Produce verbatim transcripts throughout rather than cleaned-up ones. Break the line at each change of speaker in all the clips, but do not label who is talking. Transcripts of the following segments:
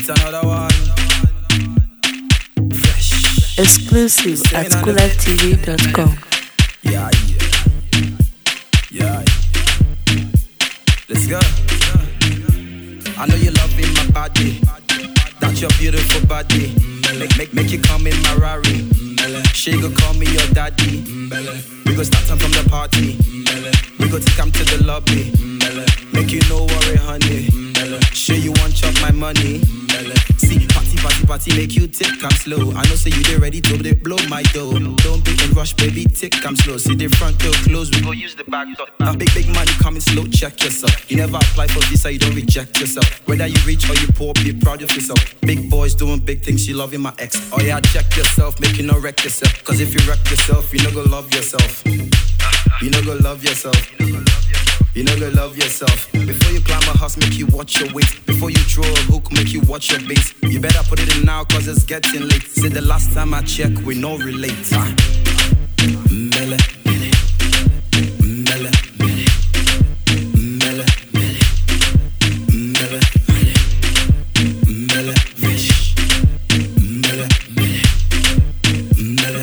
It's another one. Fresh.
Exclusive at cool life t v dot com.
Yeah, yeah. Yeah. Let's go. I know you loving my body. That's your beautiful body. Make, make, make you come in my Rari. She go call me your daddy. We go start time from the party. We go take them to the lobby. Make you no worry, honey. Sure you want chop my money. See, party, party, party, make you tick, I'm slow. I know say you they ready to they blow my dough. Don't be in rush, baby, tick, I'm slow. See the front door close, we go use the back door. Uh, big, big money coming slow, check yourself. You never apply for visa, you don't reject yourself. Whether you rich or you poor, be proud of yourself. Big boys doing big things, you loving my ex. Oh yeah, check yourself, make you no wreck yourself. Cause if you wreck yourself, you no go love yourself. You no go love yourself. You know go love yourself. Before you climb a house, make you watch your weight. Before you throw a hook, make you watch your base. You better put it in now, cause it's getting late. Say the last time I checked, we no relate. Ah. Mele, mele. Mele, mele. Mele, mele. Mele, mele. Mele, fish. Mele, mele. Mele,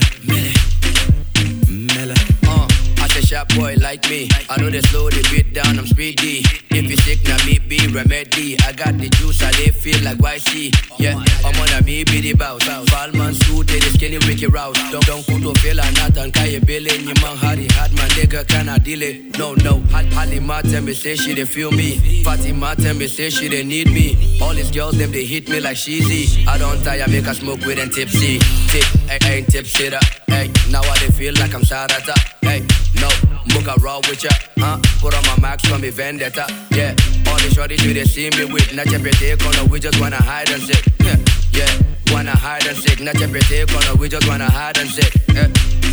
mele. Mele.
Uh, I say sharp boy like me. I know they slow the beat down, I'm speedy. If you sick, now me be remedy. I got the juice, I they feel like Y C. Yeah, I'm on a me be the bout. Falman suit, they skinny Ricky Rouse. Don't don't put to feel a not and kaya billing. Your man Harry hard man nigga cannot deal it. No, no. Holly Martin me say she they feel me. Fatty Martin me say she they need me. All these girls them they hit me like cheesy. I don't tire, make her smoke with them tipsy. Tip, I ain't tipsy da. Hey, now I they feel like I'm Sarata. Hey, no, book a raw with ya. Huh? Put on my max from me vendetta. Yeah, all the shorties you they see me with. Not your take on her, we just wanna hide and sit. Yeah, yeah, wanna hide and sit. Not your take on her, we just wanna hide and sit. Yeah.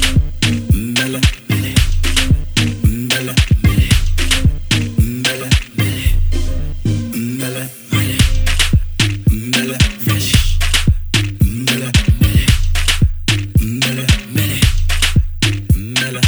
Mele, mele. Mele, mele. Mele, mele. Mele, mele. Mele, fresh. Mele, mele. Mele, mele. Mele.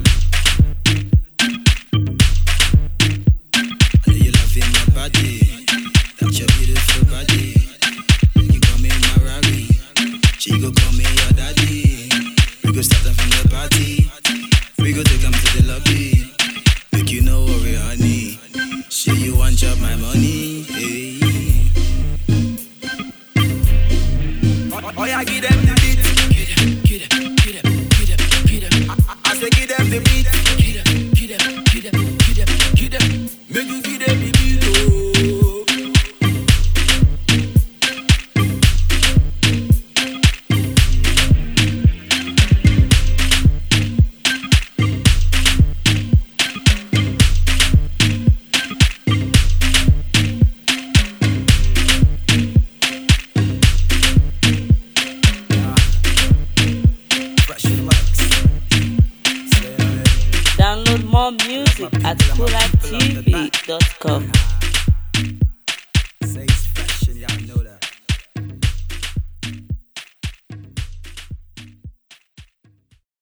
I know you loving my body. That's your beautiful body. You call me my Rari. She go call me your daddy. We go start from the party. We go take them to the lobby. Make you no worry, honey. Say you want chop my money. Hey. Oh, oh yeah, give them the beat. Give them, give them, give them, give them, give them. I, I say give them the beat. Give them, give them, give them, give them, give them. Make you give them the beat. Oh.
Download more music at cool life t v dot com.